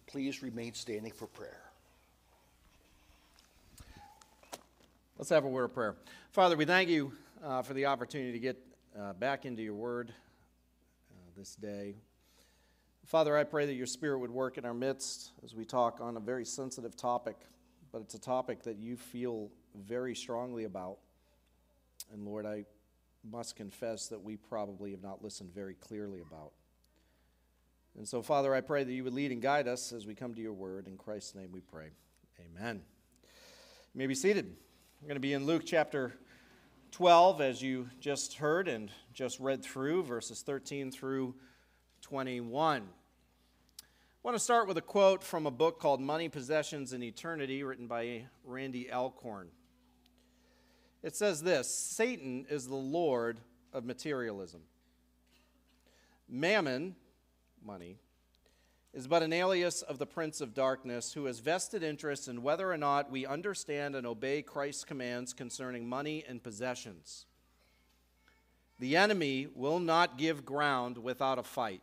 Please remain standing for prayer. Let's have a word of prayer. Father, we thank you for the opportunity to get back into your word this day. Father, I pray that your Spirit would work in our midst as we talk on a very sensitive topic, but it's a topic that you feel very strongly about. And Lord, I must confess that we probably have not listened very clearly about. And so, Father, I pray that you would lead and guide us as we come to your word. In Christ's name we pray. Amen. You may be seated. We're going to be in Luke chapter 12, as you just heard and just read through, verses 13 through 21. I want to start with a quote from a book called Money, Possessions, and Eternity, written by Randy Alcorn. It says this: Satan is the Lord of materialism. Mammon, money, is but an alias of the prince of darkness, who has vested interest in whether or not we understand and obey Christ's commands concerning money and possessions. The enemy will not give ground without a fight.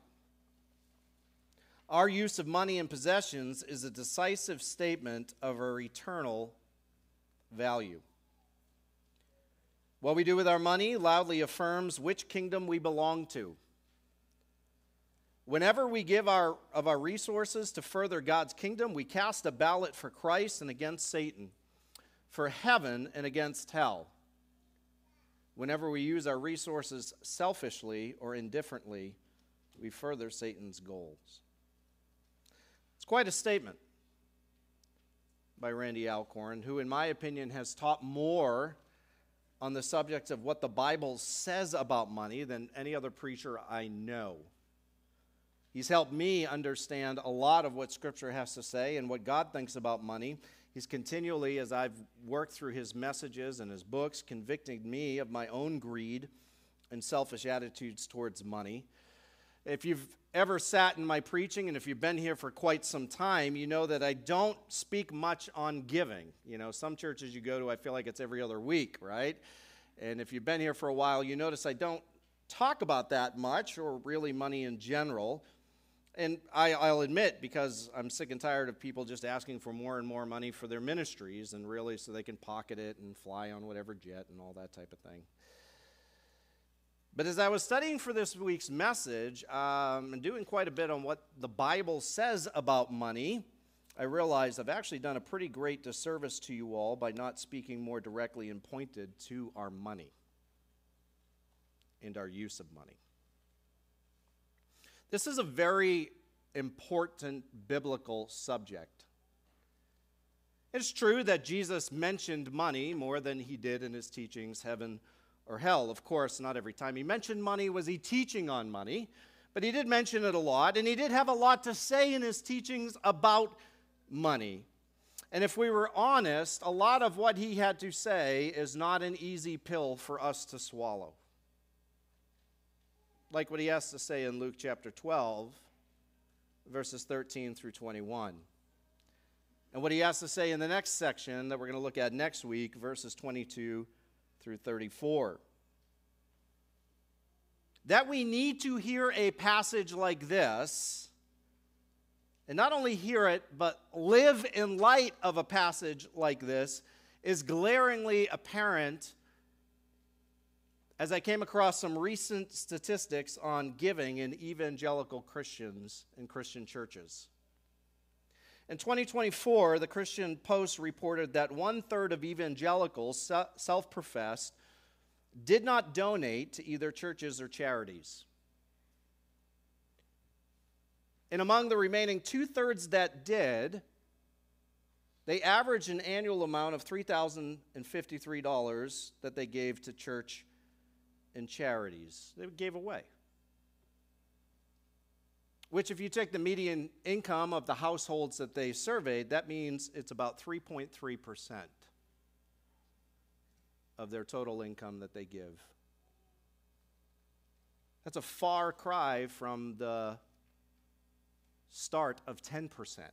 Our use of money and possessions is a decisive statement of our eternal value. What we do with our money loudly affirms which kingdom we belong to. Whenever we give of our resources to further God's kingdom, we cast a ballot for Christ and against Satan, for heaven and against hell. Whenever we use our resources selfishly or indifferently, we further Satan's goals. It's quite a statement by Randy Alcorn, who, in my opinion, has taught more on the subject of what the Bible says about money than any other preacher I know. He's helped me understand a lot of what Scripture has to say and what God thinks about money. He's continually, as I've worked through his messages and his books, convicting me of my own greed and selfish attitudes towards money. If you've ever sat in my preaching, and if you've been here for quite some time, you know that I don't speak much on giving. You know, some churches you go to, I feel like it's every other week, right? And if you've been here for a while, you notice I don't talk about that much, or really money in general. And I'll admit, because I'm sick and tired of people just asking for more and more money for their ministries, and really so they can pocket it and fly on whatever jet and all that type of thing. But as I was studying for this week's message, and doing quite a bit on what the Bible says about money, I realized I've actually done a pretty great disservice to you all by not speaking more directly and pointed to our money and our use of money. This is a very important biblical subject. It's true that Jesus mentioned money more than he did in his teachings, heaven or hell. Of course, not every time he mentioned money was he teaching on money, but he did mention it a lot, and he did have a lot to say in his teachings about money. And if we were honest, a lot of what he had to say is not an easy pill for us to swallow. Like what he has to say in Luke chapter 12, verses 13 through 21. And what he has to say in the next section that we're going to look at next week, verses 22 through 34. That we need to hear a passage like this, and not only hear it, but live in light of a passage like this, is glaringly apparent as I came across some recent statistics on giving in evangelical Christians and Christian churches. In 2024, the Christian Post reported that 1/3 of evangelicals, self-professed, did not donate to either churches or charities. And among the remaining 2/3 that did, they averaged an annual amount of $3,053 that they gave to church and charities. They gave away. Which, if you take the median income of the households that they surveyed, that means it's about 3.3% of their total income that they give. That's a far cry from the start of 10%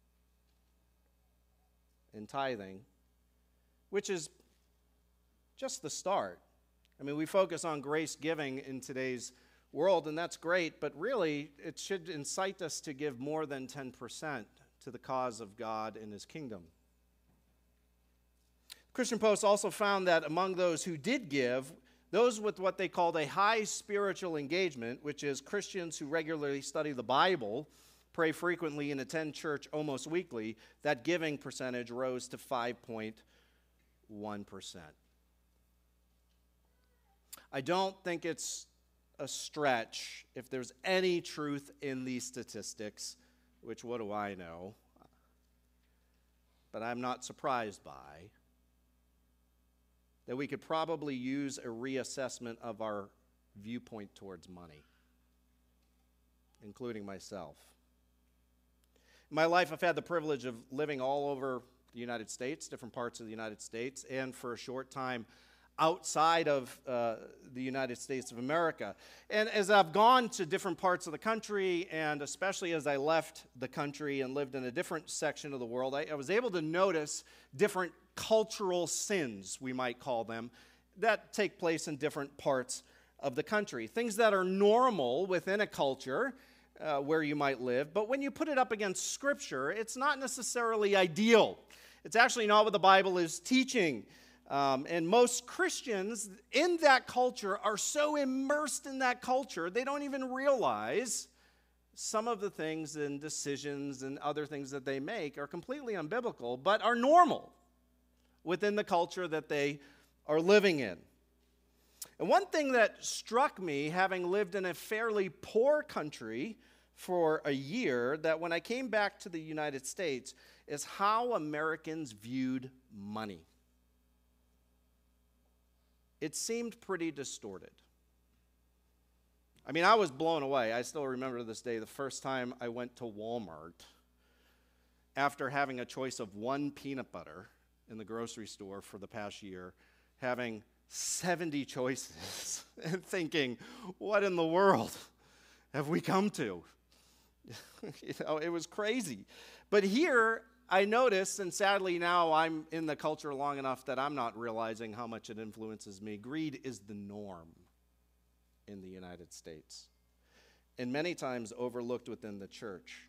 in tithing, which is just the start. I mean, we focus on grace giving in today's world, and that's great, but really it should incite us to give more than 10% to the cause of God and his kingdom. Christian Post also found that among those who did give, those with what they called a high spiritual engagement, which is Christians who regularly study the Bible, pray frequently, and attend church almost weekly, that giving percentage rose to 5.1%. I don't think it's a stretch if there's any truth in these statistics, which what do I know? But I'm not surprised by that we could probably use a reassessment of our viewpoint towards money, including myself. In my life, I've had the privilege of living all over the United States, different parts of the United States, and for a short time outside of the United States of America. And as I've gone to different parts of the country, and especially as I left the country and lived in a different section of the world, I was able to notice different cultural sins, we might call them, that take place in different parts of the country. Things that are normal within a culture where you might live, but when you put it up against Scripture, it's not necessarily ideal. It's actually not what the Bible is teaching. And most Christians in that culture are so immersed in that culture, they don't even realize some of the things and decisions and other things that they make are completely unbiblical, but are normal within the culture that they are living in. And one thing that struck me, having lived in a fairly poor country for a year, that when I came back to the United States, is how Americans viewed money. It seemed pretty distorted. I mean, I was blown away. I still remember to this day the first time I went to Walmart after having a choice of one peanut butter in the grocery store for the past year, having 70 choices and thinking, what in the world have we come to? It was crazy. But here, I notice, and sadly now I'm in the culture long enough that I'm not realizing how much it influences me. Greed is the norm in the United States, and many times overlooked within the church.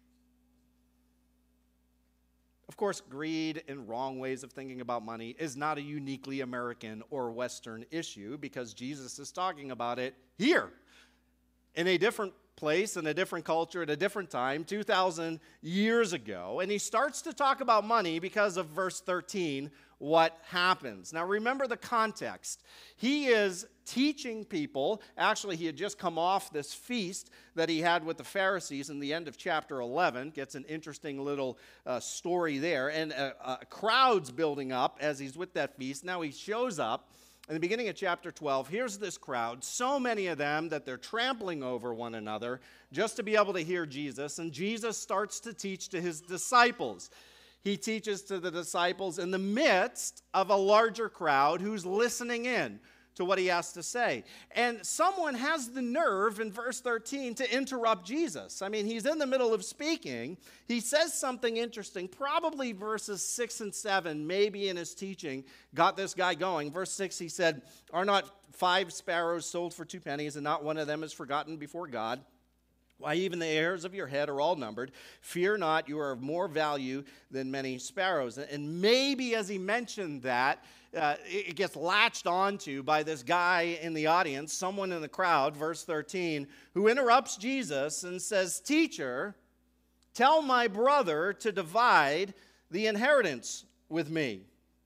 Of course, greed and wrong ways of thinking about money is not a uniquely American or Western issue, because Jesus is talking about it here in a different place, in a different culture, at a different time, 2,000 years ago. And he starts to talk about money because of verse 13, what happens. Now remember the context. He is teaching people. Actually, he had just come off this feast that he had with the Pharisees in the end of chapter 11. Gets an interesting little story there. And crowds building up as he's with that feast. Now he shows up. In the beginning of chapter 12, here's this crowd, so many of them that they're trampling over one another just to be able to hear Jesus. And Jesus starts to teach to his disciples. He teaches to the disciples in the midst of a larger crowd who's listening in to what he has to say. And someone has the nerve in verse 13 to interrupt Jesus. I mean, he's in the middle of speaking. He says something interesting, probably verses 6 and 7, maybe in his teaching, got this guy going. Verse 6, he said, "Are not 5 sparrows sold for 2 pennies, and not one of them is forgotten before God? Why, even the hairs of your head are all numbered. Fear not, you are of more value than many sparrows." And maybe as he mentioned that, it gets latched onto by this guy in the audience, someone in the crowd, verse 13, who interrupts Jesus and says, "Teacher, tell my brother to divide the inheritance with me."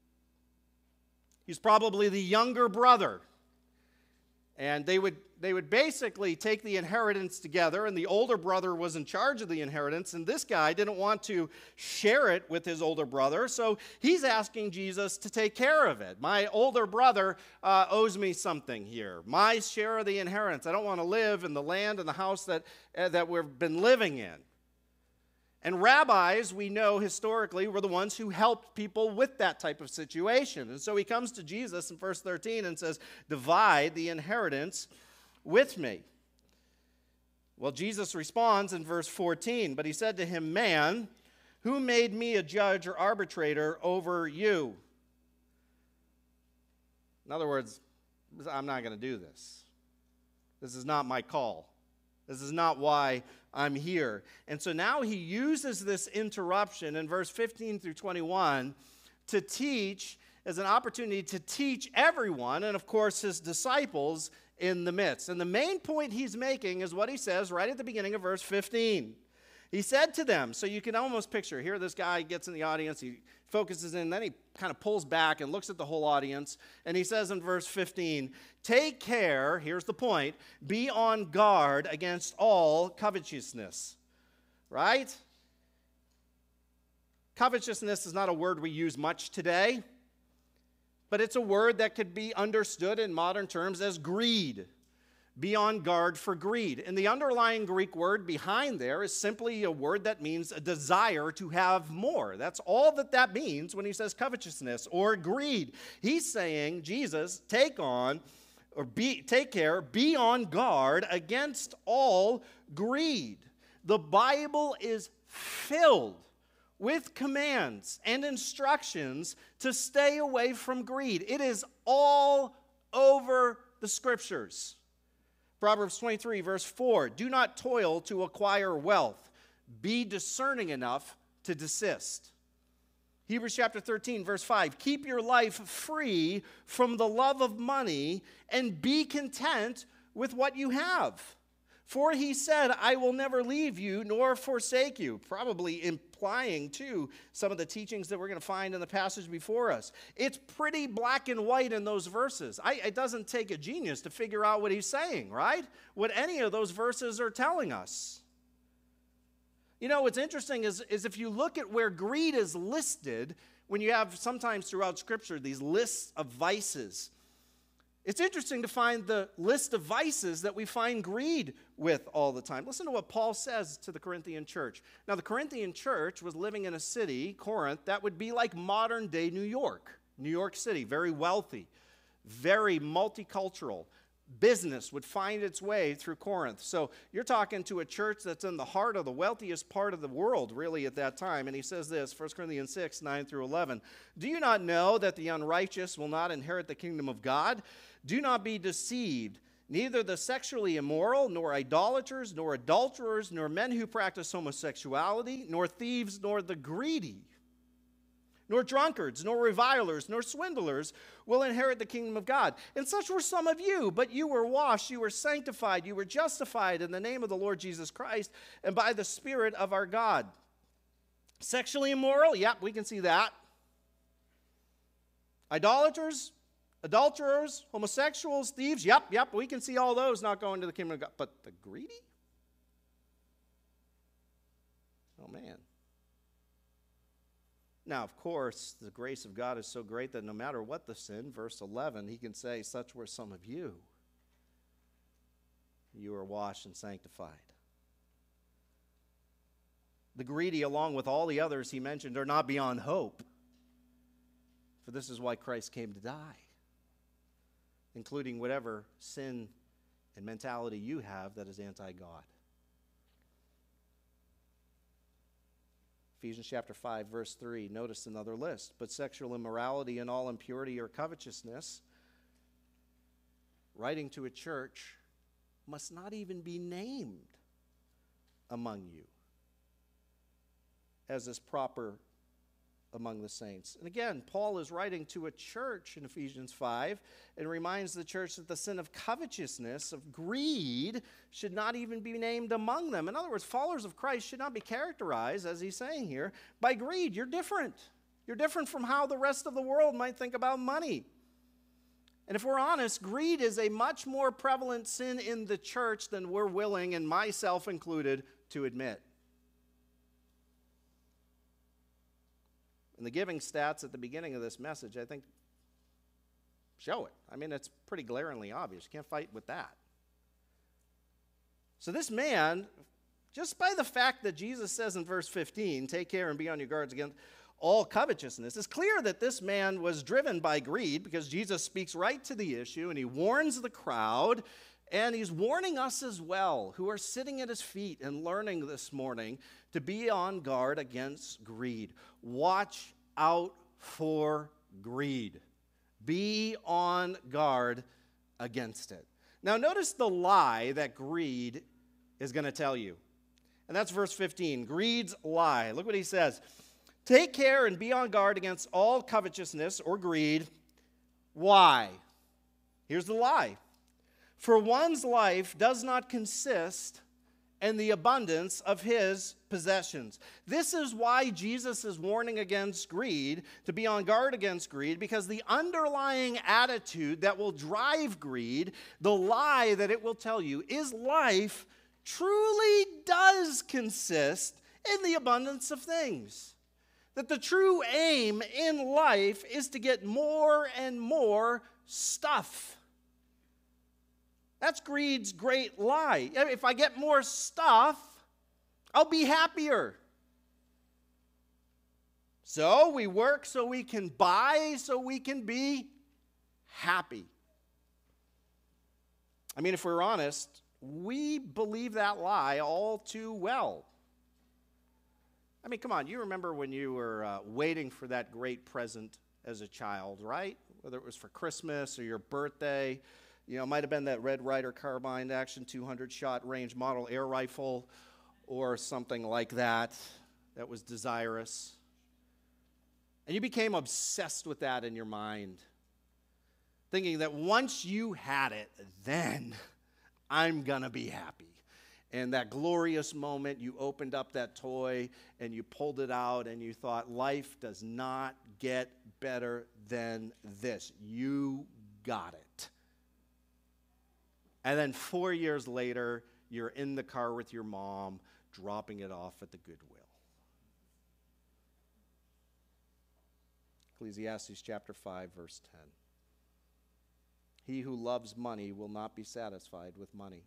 He's probably the younger brother. And they would basically take the inheritance together, and the older brother was in charge of the inheritance, and this guy didn't want to share it with his older brother, so he's asking Jesus to take care of it. My older brother owes me something here. My share of the inheritance. I don't want to live in the land and the house that we've been living in. And rabbis, we know historically, were the ones who helped people with that type of situation. And so he comes to Jesus in verse 13 and says, "Divide the inheritance with me." Well, Jesus responds in verse 14, "But he said to him, 'Man, who made me a judge or arbitrator over you?'" In other words, I'm not going to do this. This is not my call. This is not why I'm here. And so now he uses this interruption in verse 15 through 21 to teach, as an opportunity to teach everyone, and of course his disciples in the midst. And the main point he's making is what he says right at the beginning of verse 15. He said to them, so you can almost picture, here this guy gets in the audience, he focuses in, then he kind of pulls back and looks at the whole audience, and he says in verse 15, take care, here's the point, be on guard against all covetousness. Right? Covetousness is not a word we use much today, but it's a word that could be understood in modern terms as greed. Be on guard for greed. And the underlying Greek word behind there is simply a word that means a desire to have more. That's all that means when he says covetousness or greed. He's saying, Jesus, take care, be on guard against all greed. The Bible is filled with commands and instructions to stay away from greed. It is all over the Scriptures. Proverbs 23, verse 4, do not toil to acquire wealth. Be discerning enough to desist. Hebrews chapter 13, verse 5, keep your life free from the love of money and be content with what you have. For he said, I will never leave you nor forsake you, probably implying, too, some of the teachings that we're going to find in the passage before us. It's pretty black and white in those verses. It doesn't take a genius to figure out what he's saying, right? What any of those verses are telling us. You know, what's interesting is if you look at where greed is listed, when you have sometimes throughout Scripture these lists of vices, it's interesting to find the list of vices that we find greed with all the time. Listen to what Paul says to the Corinthian church. Now, the Corinthian church was living in a city, Corinth, that would be like modern-day New York City, very wealthy, very multicultural. Business would find its way through Corinth. So you're talking to a church that's in the heart of the wealthiest part of the world, really, at that time. And he says this, 1 Corinthians 6, 9 through 11. Do you not know that the unrighteous will not inherit the kingdom of God? Do not be deceived. Neither the sexually immoral, nor idolaters, nor adulterers, nor men who practice homosexuality, nor thieves, nor the greedy, nor drunkards, nor revilers, nor swindlers will inherit the kingdom of God. And such were some of you, but you were washed, you were sanctified, you were justified in the name of the Lord Jesus Christ and by the Spirit of our God. Sexually immoral, yep, we can see that. Idolaters, adulterers, homosexuals, thieves, yep, we can see all those not going to the kingdom of God. But the greedy? Oh, man. Now, of course, the grace of God is so great that no matter what the sin, verse 11, he can say, such were some of you. You are washed and sanctified. The greedy, along with all the others he mentioned, are not beyond hope. For this is why Christ came to die, including whatever sin and mentality you have that is anti-God. Ephesians chapter 5, verse 3, notice another list. But sexual immorality and all impurity or covetousness, writing to a church, must not even be named among you, as is proper among the saints. And again, Paul is writing to a church in Ephesians 5 and reminds the church that the sin of covetousness, of greed, should not even be named among them. In other words, followers of Christ should not be characterized, as he's saying here, by greed. You're different. You're different from how the rest of the world might think about money. And if we're honest, greed is a much more prevalent sin in the church than we're willing, and myself included, to admit. And the giving stats at the beginning of this message, I think, show it. I mean, it's pretty glaringly obvious. You can't fight with that. So this man, just by the fact that Jesus says in verse 15, take care and be on your guards against all covetousness, it's clear that this man was driven by greed, because Jesus speaks right to the issue and he warns the crowd, and he's warning us as well, who are sitting at his feet and learning this morning, to be on guard against greed. Watch out for greed. Be on guard against it. Now, notice the lie that greed is going to tell you. And that's verse 15. Greed's lie. Look what he says. Take care and be on guard against all covetousness or greed. Why? Here's the lie. For one's life does not consist in the abundance of his possessions. This is why Jesus is warning against greed, to be on guard against greed, because the underlying attitude that will drive greed, the lie that it will tell you, is life truly does consist in the abundance of things. That the true aim in life is to get more and more stuff. That's greed's great lie. If I get more stuff, I'll be happier. So we work so we can buy, so we can be happy. I mean, if we're honest, we believe that lie all too well. I mean, come on, you remember when you were waiting for that great present as a child, right? Whether it was for Christmas or your birthday. You know, it might have been that Red Ryder Carbine Action 200-shot range model air rifle or something like that that was desirous. And you became obsessed with that in your mind, thinking that once you had it, then I'm going to be happy. And that glorious moment, you opened up that toy and you pulled it out and you thought, life does not get better than this. You got it. And then 4 years later, you're in the car with your mom, dropping it off at the Goodwill. Ecclesiastes chapter 5, verse 10. He who loves money will not be satisfied with money,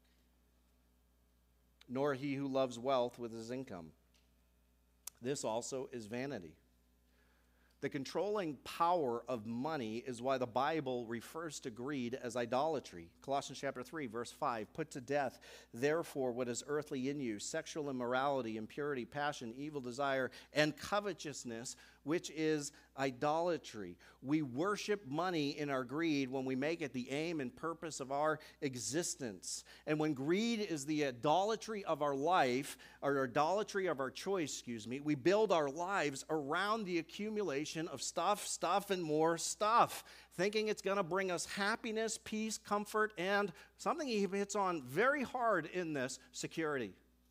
nor he who loves wealth with his income. This also is vanity. The controlling power of money is why the Bible refers to greed as idolatry. Colossians chapter 3, verse 5, put to death, therefore, what is earthly in you, sexual immorality, impurity, passion, evil desire, and covetousness, which is idolatry. We worship money in our greed when we make it the aim and purpose of our existence. And when greed is the idolatry of our life, or idolatry of our choice, we build our lives around the accumulation of stuff, and more stuff, thinking it's going to bring us happiness, peace, comfort, and something he hits on very hard in this, security.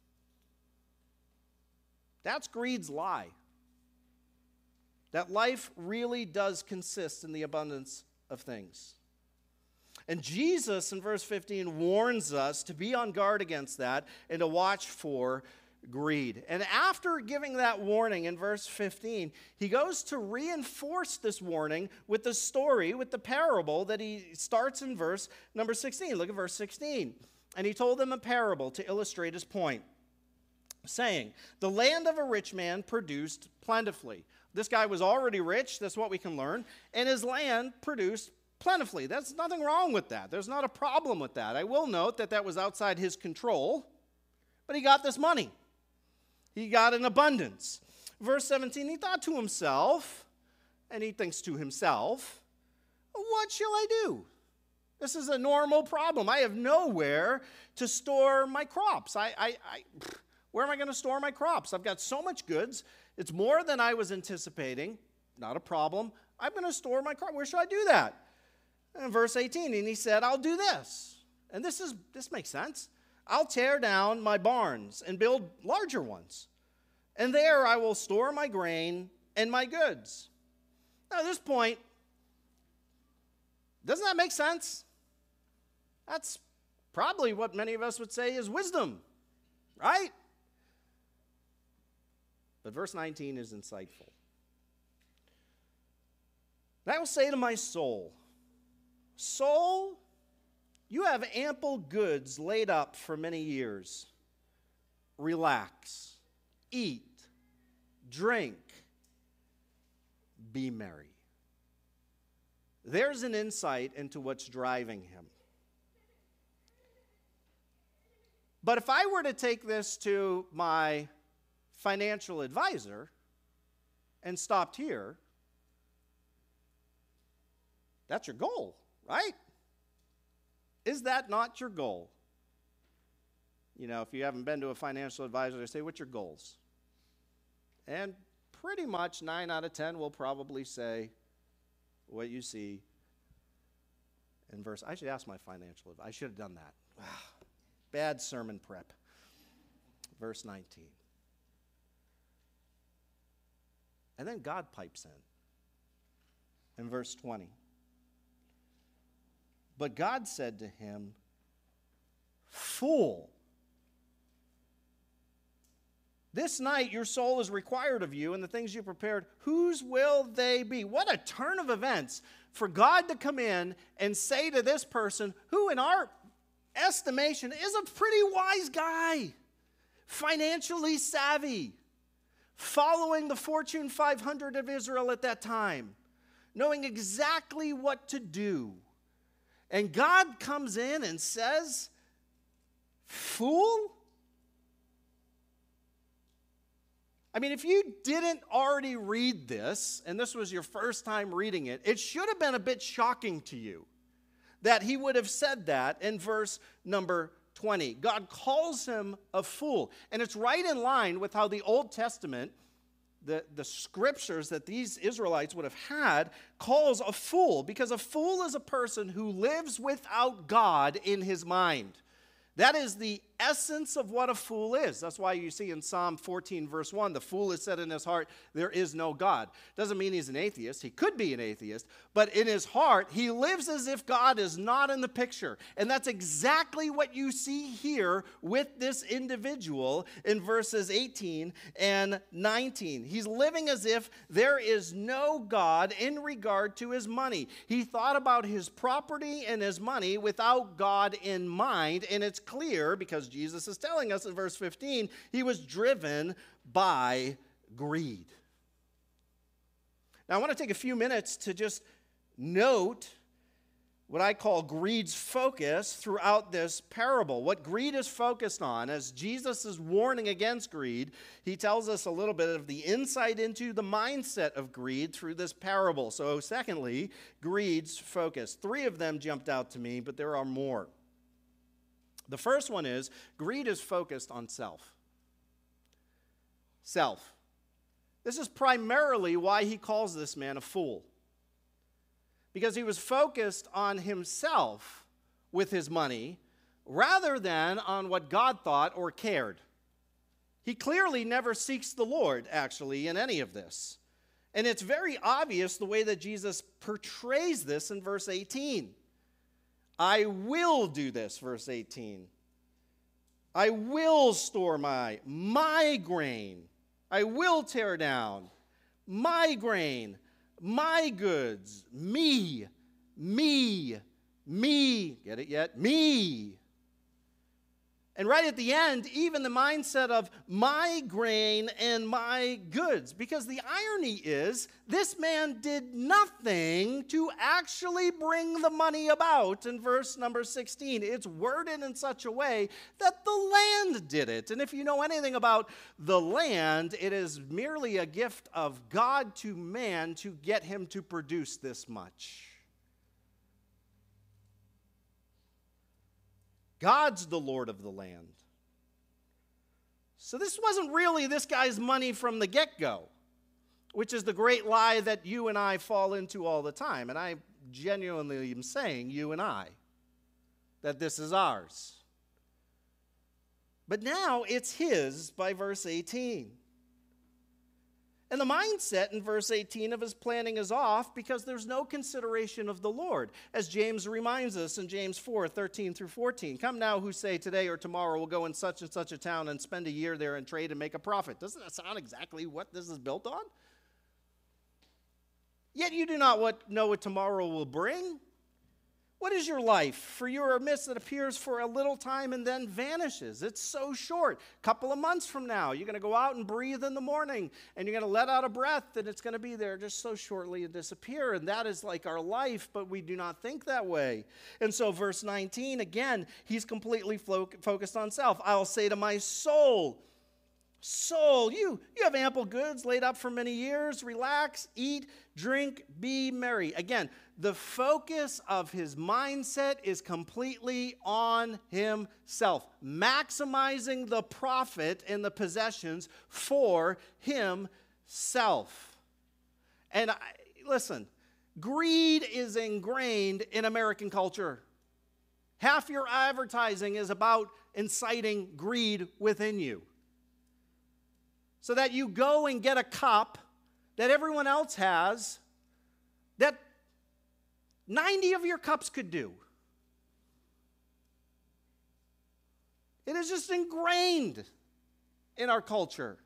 That's greed's lie. That life really does consist in the abundance of things. And Jesus, in verse 15, warns us to be on guard against that and to watch for greed. And after giving that warning in verse 15, he goes to reinforce this warning with the story, with the parable that he starts in verse number 16. Look at verse 16. And he told them a parable to illustrate his point, saying, the land of a rich man produced plentifully. This guy was already rich, that's what we can learn, and his land produced plentifully. There's nothing wrong with that. There's not a problem with that. I will note that that was outside his control, but he got this money. He got an abundance. Verse 17, he thought to himself, and he thinks to himself, what shall I do? This is a normal problem. I have nowhere to store my crops. Where am I going to store my crops? I've got so much goods. It's more than I was anticipating. Not a problem. I'm going to store my crops. Where should I do that? And verse 18, and he said, I'll do this. And this makes sense. I'll tear down my barns and build larger ones. And there I will store my grain and my goods. Now, at this point, doesn't that make sense? That's probably what many of us would say is wisdom, right? But verse 19 is insightful. And I will say to my soul, soul, you have ample goods laid up for many years. Relax, eat, drink, be merry. There's an insight into what's driving him. But if I were to take this to my financial advisor and stopped here, that's your goal, right? Is that not your goal? You know, if you haven't been to a financial advisor, they say, what's your goals? And pretty much 9 out of 10 will probably say what you see in verse. I should ask my financial advisor. I should have done that. Bad sermon prep. Verse 19. And then God pipes in verse 20. But God said to him, fool, this night your soul is required of you, and the things you prepared, whose will they be? What a turn of events for God to come in and say to this person, who in our estimation is a pretty wise guy, financially savvy, following the Fortune 500 of Israel at that time, knowing exactly what to do. And God comes in and says, fool? I mean, if you didn't already read this, and this was your first time reading it, it should have been a bit shocking to you that he would have said that in verse number 20. God calls him a fool. And it's right in line with how the Old Testament, the scriptures that these Israelites would have had, calls a fool. Because a fool is a person who lives without God in his mind. That is the essence of what a fool is. That's why you see in Psalm 14, verse 1, the fool has said in his heart, there is no God. Doesn't mean he's an atheist. He could be an atheist. But in his heart, he lives as if God is not in the picture. And that's exactly what you see here with this individual in verses 18 and 19. He's living as if there is no God in regard to his money. He thought about his property and his money without God in mind. And it's clear because Jesus is telling us in verse 15, he was driven by greed. Now, I want to take a few minutes to just note what I call greed's focus throughout this parable. What greed is focused on, as Jesus is warning against greed, he tells us a little bit of the insight into the mindset of greed through this parable. So, secondly, greed's focus. 3 of them jumped out to me, but there are more. The first one is greed is focused on self. Self. This is primarily why he calls this man a fool. Because he was focused on himself with his money rather than on what God thought or cared. He clearly never seeks the Lord, actually, in any of this. And it's very obvious the way that Jesus portrays this in verse 18. I will do this, verse 18. I will store my grain. I will tear down my grain, my goods, me. Get it yet? Me. And right at the end, even the mindset of my grain and my goods. Because the irony is, this man did nothing to actually bring the money about in verse number 16. It's worded in such a way that the land did it. And if you know anything about the land, it is merely a gift of God to man to get him to produce this much. God's the Lord of the land. So this wasn't really this guy's money from the get-go, which is the great lie that you and I fall into all the time. And I genuinely am saying, you and I, that this is ours. But now it's his by verse 18. And the mindset in verse 18 of his planning is off because there's no consideration of the Lord. As James reminds us in James 4, 13 through 14. Come now who say today or tomorrow we'll go in such and such a town and spend a year there and trade and make a profit. Doesn't that sound exactly what this is built on? Yet you do not know what tomorrow will bring. What is your life? For you are a mist that appears for a little time and then vanishes. It's so short. A couple of months from now, you're going to go out and breathe in the morning, and you're going to let out a breath, and it's going to be there just so shortly and disappear. And that is like our life, but we do not think that way. And so verse 19, again, he's completely focused on self. I'll say to my soul, Soul, you have ample goods laid up for many years. Relax, eat, drink, be merry. Again, the focus of his mindset is completely on himself, maximizing the profit and the possessions for himself. And listen, greed is ingrained in American culture. Half your advertising is about inciting greed within you, so that you go and get a cup that everyone else has that 90 of your cups could do. It is just ingrained in our culture.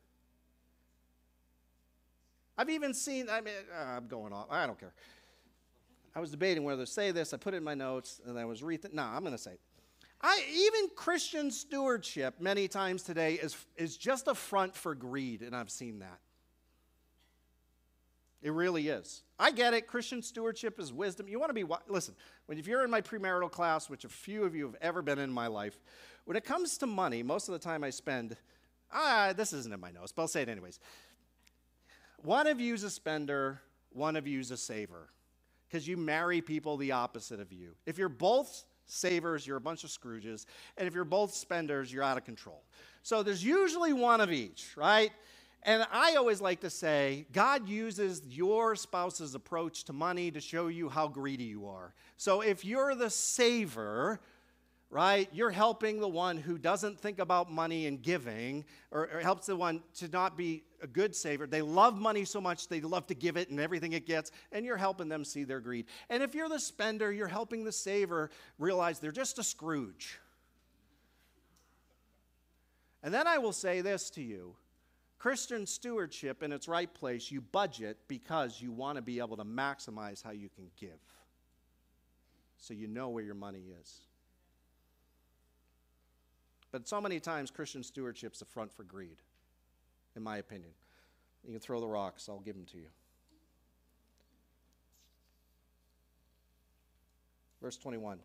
I've even seen, I'm going off, I don't care. I was debating whether to say this. I put it in my notes, and I was I'm going to say it. Even Christian stewardship many times today is just a front for greed, and I've seen that. It really is. I get it. Christian stewardship is wisdom. You want to be, listen, if you're in my premarital class, which a few of you have ever been in my life, when it comes to money, most of the time I spend, this isn't in my notes, but I'll say it anyways. One of you is a spender, one of you is a saver, because you marry people the opposite of you. If you're both savers, you're a bunch of Scrooges, and if you're both spenders, you're out of control. So there's usually one of each, right? And I always like to say, God uses your spouse's approach to money to show you how greedy you are. So if you're the saver, right, you're helping the one who doesn't think about money and giving, or helps the one to not be a good saver. They love money so much, they love to give it and everything it gets, and you're helping them see their greed. And if you're the spender, you're helping the saver realize they're just a Scrooge. And then I will say this to you. Christian stewardship in its right place, you budget because you want to be able to maximize how you can give. So you know where your money is. But so many times, Christian stewardship's a front for greed, in my opinion. You can throw the rocks, I'll give them to you. Verse 21.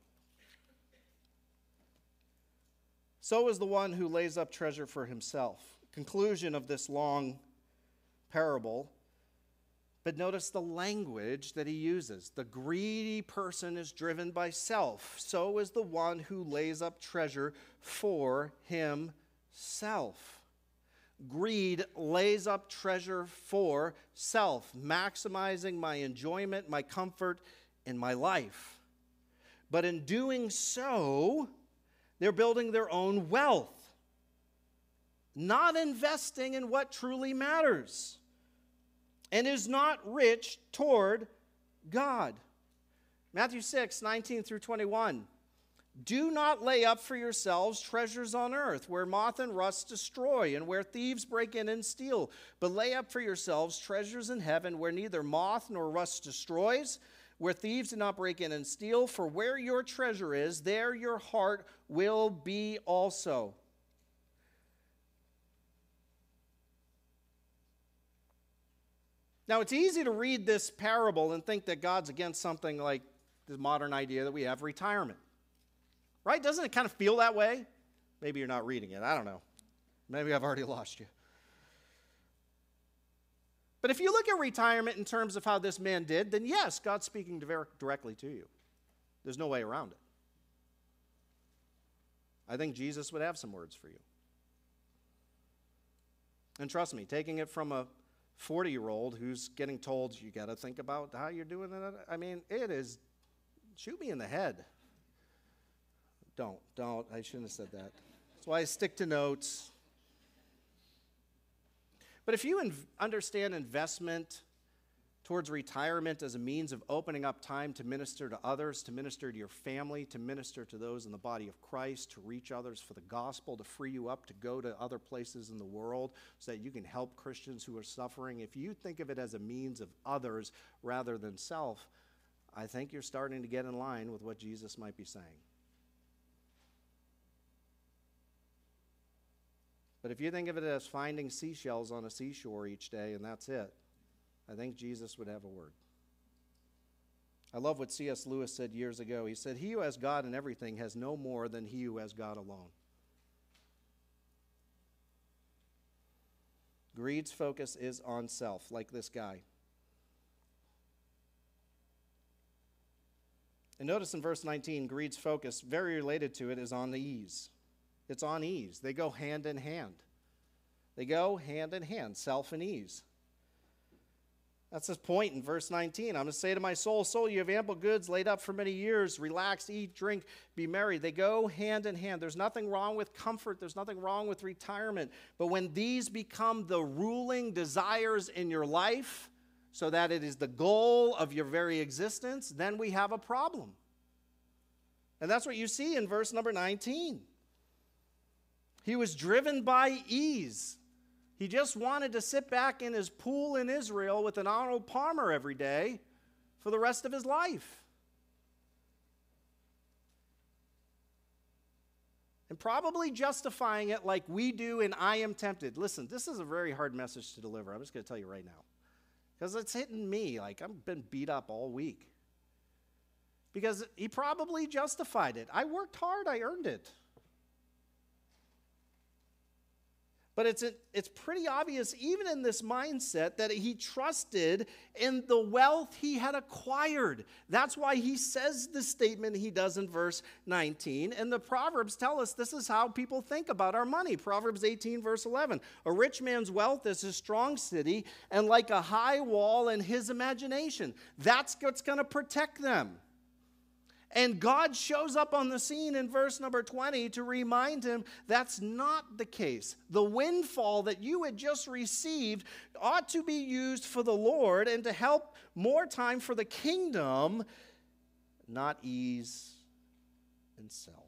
So is the one who lays up treasure for himself. Conclusion of this long parable. But notice the language that he uses. The greedy person is driven by self. So is the one who lays up treasure for himself. Greed lays up treasure for self, maximizing my enjoyment, my comfort, and my life. But in doing so, they're building their own wealth, not investing in what truly matters, and is not rich toward God. Matthew 6, 19 through 21. Do not lay up for yourselves treasures on earth, where moth and rust destroy, and where thieves break in and steal. But lay up for yourselves treasures in heaven, where neither moth nor rust destroys, where thieves do not break in and steal. For where your treasure is, there your heart will be also. Now, it's easy to read this parable and think that God's against something like the modern idea that we have retirement. Right? Doesn't it kind of feel that way? Maybe you're not reading it. I don't know. Maybe I've already lost you. But if you look at retirement in terms of how this man did, then yes, God's speaking directly to you. There's no way around it. I think Jesus would have some words for you. And trust me, taking it from a 40-year-old who's getting told you got to think about how you're doing it, I mean, it is, shoot me in the head. Don't. I shouldn't have said that. That's why I stick to notes. But if you understand investment towards retirement as a means of opening up time to minister to others, to minister to your family, to minister to those in the body of Christ, to reach others for the gospel, to free you up to go to other places in the world so that you can help Christians who are suffering, if you think of it as a means of others rather than self, I think you're starting to get in line with what Jesus might be saying. But if you think of it as finding seashells on a seashore each day and that's it, I think Jesus would have a word. I love what C.S. Lewis said years ago. He said, "He who has God in everything has no more than he who has God alone." Greed's focus is on self, like this guy. And notice in verse 19, greed's focus, very related to it, is on ease. It's on ease. They go hand in hand. They go hand in hand, self and ease. That's his point in verse 19. I'm going to say to my soul, soul, you have ample goods laid up for many years. Relax, eat, drink, be merry. They go hand in hand. There's nothing wrong with comfort. There's nothing wrong with retirement. But when these become the ruling desires in your life, so that it is the goal of your very existence, then we have a problem. And that's what you see in verse number 19. He was driven by ease. He just wanted to sit back in his pool in Israel with an Arnold Palmer every day for the rest of his life. And probably justifying it like we do in I Am Tempted. Listen, this is a very hard message to deliver. I'm just going to tell you right now. Because it's hitting me like I've been beat up all week. Because he probably justified it. I worked hard, I earned it. But it's pretty obvious, even in this mindset, that he trusted in the wealth he had acquired. That's why he says the statement he does in verse 19. And the Proverbs tell us this is how people think about our money. Proverbs 18, verse 11. A rich man's wealth is his strong city, and like a high wall in his imagination. That's what's going to protect them. And God shows up on the scene in verse number 20 to remind him that's not the case. The windfall that you had just received ought to be used for the Lord and to help more time for the kingdom, not ease and self.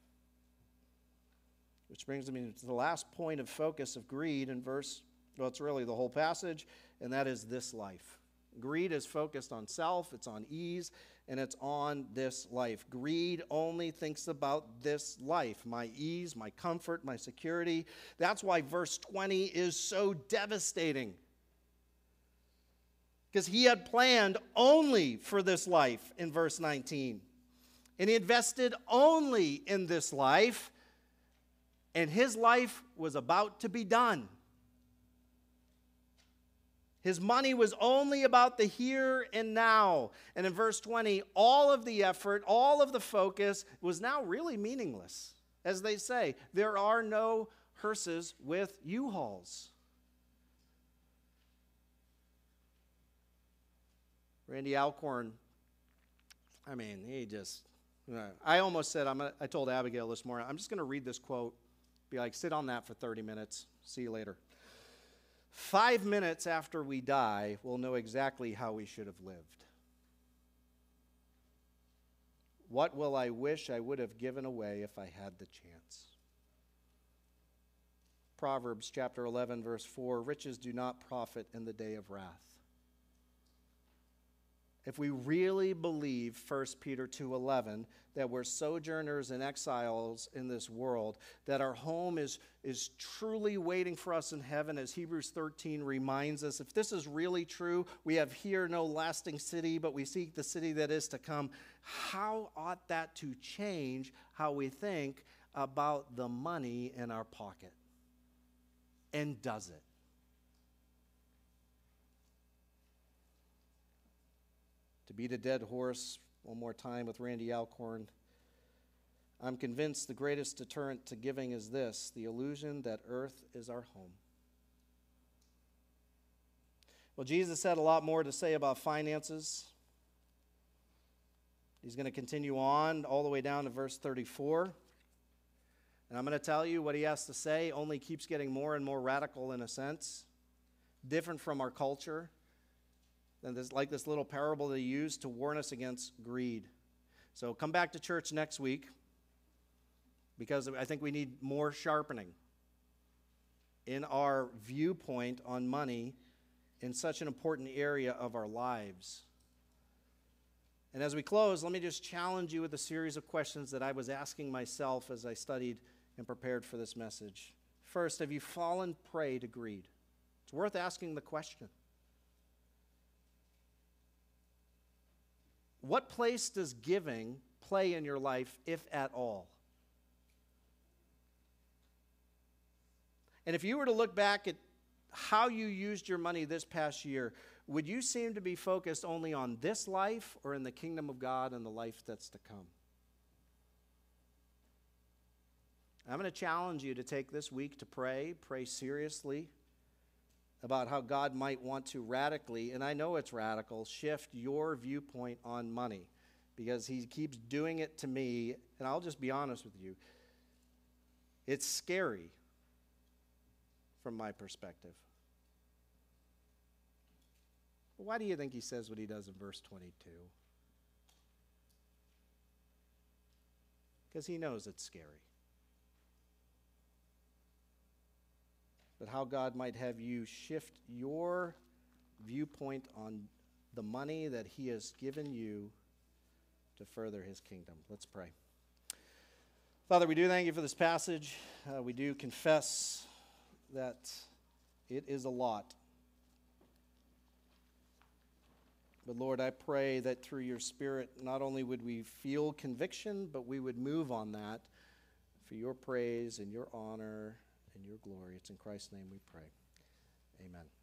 Which brings me to the last point of focus of greed in it's really the whole passage, and that is this life. Greed is focused on self, it's on ease, and it's on this life. Greed only thinks about this life, my ease, my comfort, my security. That's why verse 20 is so devastating. Because he had planned only for this life in verse 19. And he invested only in this life, and his life was about to be done. His money was only about the here and now. And in verse 20, all of the effort, all of the focus was now really meaningless. As they say, there are no hearses with U-Hauls. Randy Alcorn, I almost said, I told Abigail this morning, I'm just going to read this quote, be like, sit on that for 30 minutes, see you later. 5 minutes after we die, we'll know exactly how we should have lived. What will I wish I would have given away if I had the chance? Proverbs chapter 11, verse 4, riches do not profit in the day of wrath. If we really believe 1 Peter 2:11, that we're sojourners and exiles in this world, that our home is truly waiting for us in heaven, as Hebrews 13 reminds us, if this is really true, we have here no lasting city, but we seek the city that is to come, how ought that to change how we think about the money in our pocket? And does it? To beat a dead horse one more time with Randy Alcorn, I'm convinced the greatest deterrent to giving is this: the illusion that earth is our home. Well, Jesus had a lot more to say about finances. He's going to continue on all the way down to verse 34. And I'm going to tell you what he has to say only keeps getting more and more radical in a sense, different from our culture. And this, like this little parable they used to warn us against greed. So come back to church next week, because I think we need more sharpening in our viewpoint on money in such an important area of our lives. And as we close, let me just challenge you with a series of questions that I was asking myself as I studied and prepared for this message. First, have you fallen prey to greed? It's worth asking the question. What place does giving play in your life, if at all? And if you were to look back at how you used your money this past year, would you seem to be focused only on this life or in the kingdom of God and the life that's to come? I'm going to challenge you to take this week to pray seriously about how God might want to radically, and I know it's radical, shift your viewpoint on money, because he keeps doing it to me, and I'll just be honest with you. It's scary from my perspective. Why do you think he says what he does in verse 22? Because he knows it's scary. But how God might have you shift your viewpoint on the money that he has given you to further his kingdom. Let's pray. Father, we do thank you for this passage. We do confess that it is a lot. But Lord, I pray that through your Spirit, not only would we feel conviction, but we would move on that for your praise and your honor and your glory. It's in Christ's name we pray. Amen.